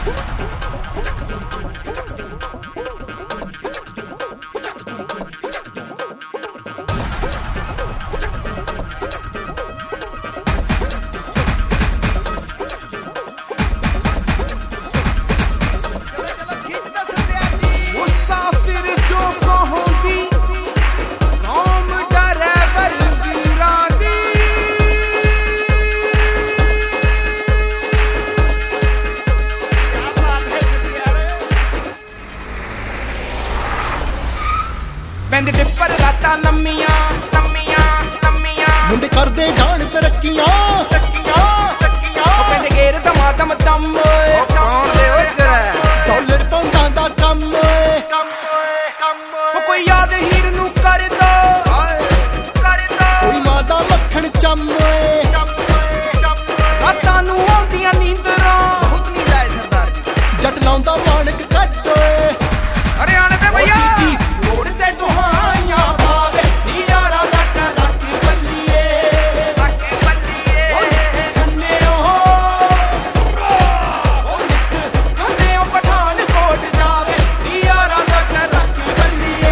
ਪੈਂਦੇ ਡਿੱਪਰ ਰਾਤਾਂ ਲੰਮੀਆਂ ਮੁੰਡੇ ਕਰਦੇ ਜਾਣ ਤਰੱਕੀਆਂ ਉਹ ਪੈਂਦੇ ਗੇਰ ਦਮਾ ਦਮ ਦਮ ਓਏ ਕੌਣ ਦੇ ਉਜਰ ਡਾਲਰ ਪਾਉਂਦਾਂ ਦਾ ਕੰਮ ਓਏ ਉਹ ਕੋਈ ਯਾਦ ਹੀਰ ਨੂੰ ਕਰਦਾ ਕੋਈ ਮਾਂ ਦਾ ਮੱਖਣ ਚੰਮ ਓਏ ਰਾਤਾਂ ਨੂੰ ਆਉਂਦੀਆਂ ਨੀਂਦਰਾਂ ਬਹੁਤ ਨੀਂਦ ਆਏ ਸਰਦਾਰ ਜੀ ਜੱਟ ਲਾਉਂਦਾ ਮਾਣਕ ਕੱਟ ਓਏ ਹਰਿਆਣੇ ਤੇ ਭਈਆ ਰੋਡ ਤੇ ਦੁਹਾਈਆਂ ਪਾਵੇ ਨੀ ਯਾਰਾ ਜੱਟ ਰੱਖ ਬੱਲੀਏ ਖੰਨਿਓ ਪਠਾਨਕੋਟ ਜਾਵੇ ਨੀ ਯਾਰਾ ਜੱਟ ਰੱਖ ਬੱਲੀਏ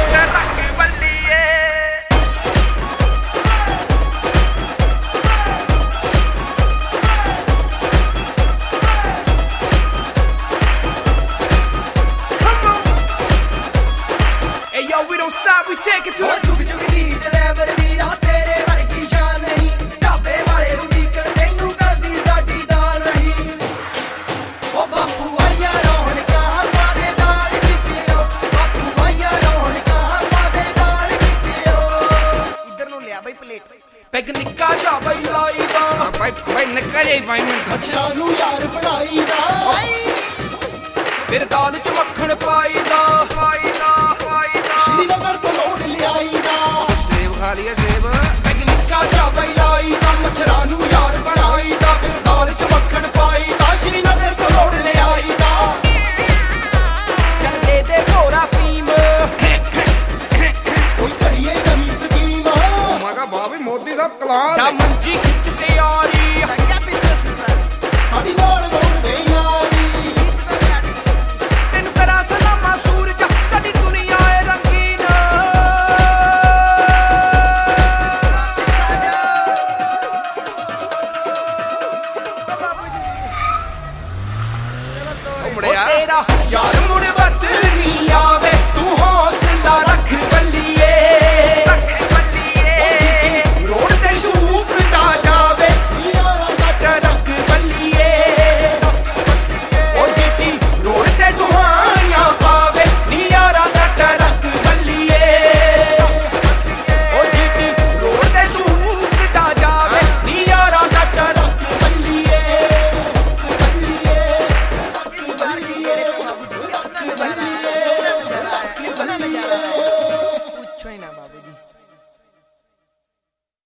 Hey yo, we don't stop, we take it to ਓ ਝੁਕ ਝੁਕ ਦੀ ਡਰਾਈਵਰ ਵੀਰਾ ਤੇਰੇ ਵਰਗੀ ਸ਼ਾਨ ਨਹੀਂ ਢਾਬੇ ਵਾਲੇ ਉਡੀਕਣ ਤੈਨੂੰ ਕਰਦੀ ਸਾਡੀ ਦਾਲ ਰਹੀ ਓ ਬਾਪੂ ਆਇਆ ਰੌਣਕਾਂ ਪਾਦੇ ਦਾਲ ਕੀਤੀਓ ਬਾਪੂ ਆਇਆ ਰੌਣਕਾਂ ਪਾਦੇ ਦਾਲ ਕੀਤੀਓ ਇੱਧਰ ਨੂੰ ਲਿਆ ਬਈ ਪਲੇਟ ਪੈਗ ਨਿੱਕਾ ਜਾ ਬਈ ਲਾਈਦਾ ਬਾਈ ਨਿੱਕਾ ਜਾਈ ਬਾਈ ਮਿੰਟ ਮੱਛਰਾਂ ਨੂੰ ਯਾਰ ਬਣਾਈਦਾ ਫਿਰ ਦਾਲ ਚ ਮੱਖਣ ਪਾਈਦਾ ਸ਼੍ਰੀਨਗਰ ਤੋਂ ਲੋੜ ਲਿਆਈਦਾ ਸੇਬ ਖਾ ਲਿਆ ਸੇਬ ਪੈਗ ਨਿੱਕਾ ਜਾ ਬਈ ਲਾਈਦਾ ਮੱਛਰਾਂ ਨੂੰ ਯਾਰ ਬਣਾਈਦਾ ਫਿਰ ਦਾਲ ਚ ਮੱਖਣ ਪਾਈਦਾ ਸ਼੍ਰੀਨਗਰ ਤੋਂ ਲੋੜ ਲਿਆਈਦਾ ਚੱਲ ਦੇ ਦੇ ਭੋਰਾ ਫੀਮ ਕੋਈ ਕਰੀਏ ਨਵੀਂ ਸਕੀਮ ਮੈਂ ਕਹਾ ਬਾਬੀ ਮੋਦੀ ਸਾਹਿਬ ਕਲਾਸ ਦਾ ਮੰਜੀ ਖਿੱਚ ਤੇ ਯਾਰੀ ਚੰਗਾ ਬਿਜ਼ਨਸ ਸਾਡੀ ਨਾਲ ਦੌੜਦੇ ਯਾਰੀ ਤੈਨੂੰ ਕਰਾਂ ਸਲਾਮਾ ਸੂਰਜ ਸਾਡੀ ਦੁਨੀਆ ਏ ਰੰਗੀਨ ਉਹ ਮੁੜਿਆ ਤੇਰਾ ਯਾਰ ਮੁੜ ਬਦਲਨੀ ਆ